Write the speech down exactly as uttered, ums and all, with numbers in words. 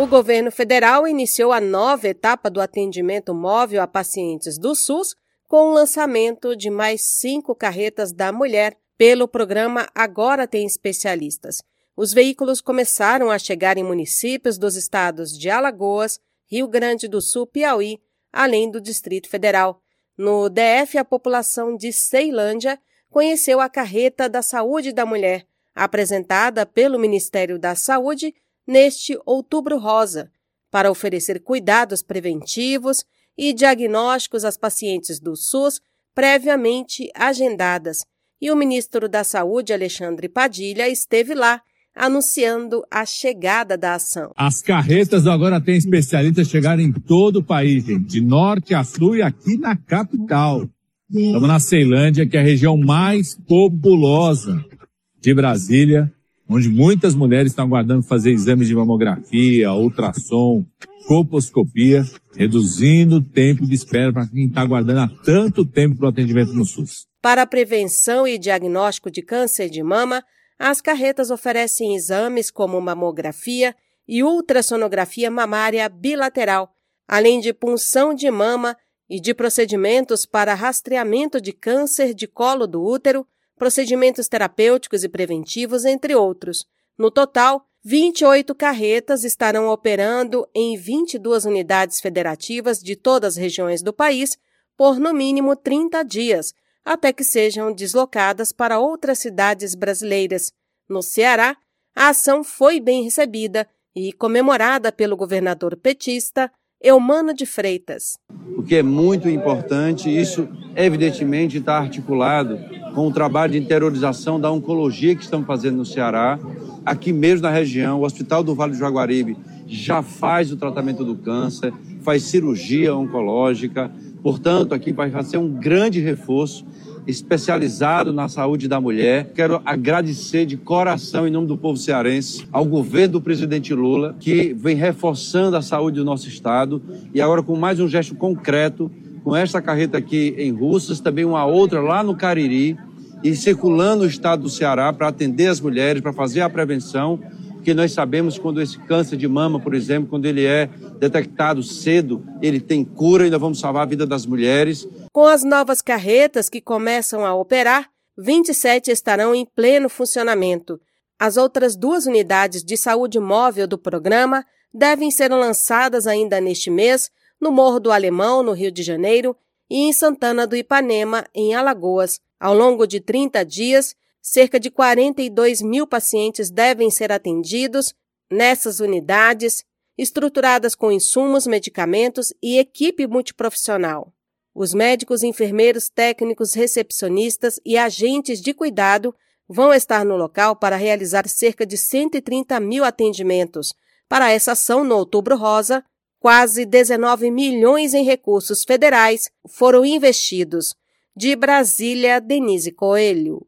O governo federal iniciou a nova etapa do atendimento móvel a pacientes do SUS com o lançamento de mais cinco carretas da mulher pelo programa Agora Tem Especialistas. Os veículos começaram a chegar em municípios dos estados de Alagoas, Rio Grande do Sul, Piauí, além do Distrito Federal. No D F, a população de Ceilândia conheceu a Carreta da Saúde da Mulher, apresentada pelo Ministério da Saúde neste Outubro Rosa, para oferecer cuidados preventivos e diagnósticos às pacientes do SUS previamente agendadas. E o ministro da Saúde, Alexandre Padilha, esteve lá, anunciando a chegada da ação. As carretas do Agora Tem Especialistas chegaram em todo o país, gente, de norte a sul e aqui na capital. Estamos na Ceilândia, que é a região mais populosa de Brasília, onde muitas mulheres estão aguardando fazer exames de mamografia, ultrassom, colposcopia, reduzindo o tempo de espera para quem está aguardando há tanto tempo para o atendimento no SUS. Para a prevenção e diagnóstico de câncer de mama, as carretas oferecem exames como mamografia e ultrassonografia mamária bilateral, além de punção de mama e de procedimentos para rastreamento de câncer de colo do útero, procedimentos terapêuticos e preventivos, entre outros. No total, vinte e oito carretas estarão operando em vinte e duas unidades federativas de todas as regiões do país por no mínimo trinta dias, até que sejam deslocadas para outras cidades brasileiras. No Ceará, a ação foi bem recebida e comemorada pelo governador petista Eumano de Freitas. O que é muito importante, isso evidentemente está articulado com o trabalho de interiorização da oncologia que estamos fazendo no Ceará. Aqui mesmo na região, o Hospital do Vale do Jaguaribe já faz o tratamento do câncer, faz cirurgia oncológica. Portanto, aqui vai ser um grande reforço especializado na saúde da mulher. Quero agradecer de coração, em nome do povo cearense, ao governo do presidente Lula, que vem reforçando a saúde do nosso estado e agora com mais um gesto concreto, com esta carreta aqui em Russas, também uma outra lá no Cariri, e circulando o estado do Ceará para atender as mulheres, para fazer a prevenção, porque nós sabemos quando esse câncer de mama, por exemplo, quando ele é detectado cedo, ele tem cura e nós vamos salvar a vida das mulheres. Com as novas carretas que começam a operar, vinte e sete estarão em pleno funcionamento. As outras duas unidades de saúde móvel do programa devem ser lançadas ainda neste mês no Morro do Alemão, no Rio de Janeiro, e em Santana do Ipanema, em Alagoas. Ao longo de trinta dias, cerca de quarenta e dois mil pacientes devem ser atendidos nessas unidades, estruturadas com insumos, medicamentos e equipe multiprofissional. Os médicos, enfermeiros, técnicos, recepcionistas e agentes de cuidado vão estar no local para realizar cerca de cento e trinta mil atendimentos. Para essa ação no Outubro Rosa, quase dezenove milhões em recursos federais foram investidos. De Brasília, Denise Coelho.